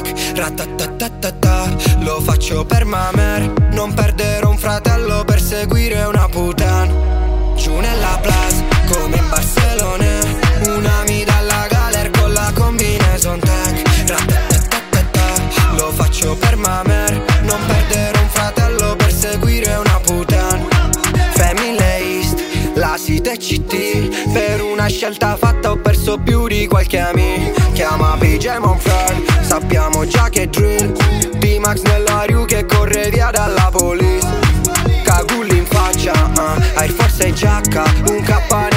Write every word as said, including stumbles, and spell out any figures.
tech, ratatatatata. Lo faccio per Mamer, non perderò un fratello per seguire una puttana. Giù nella plaza, come in Barcellona, una mi dalla galer con la combinaison tech, ratatatatata. Lo faccio per Mamer, non perderò un fratello per seguire una puttana. Family East, la City e C T, per una scelta fatta ho perso più di qualche amico. Chiama P J Monfred, sappiamo già che drill. D-Max nella Riu che corre via dalla police. Cagulli in faccia, uh, Air Force e giacca, un K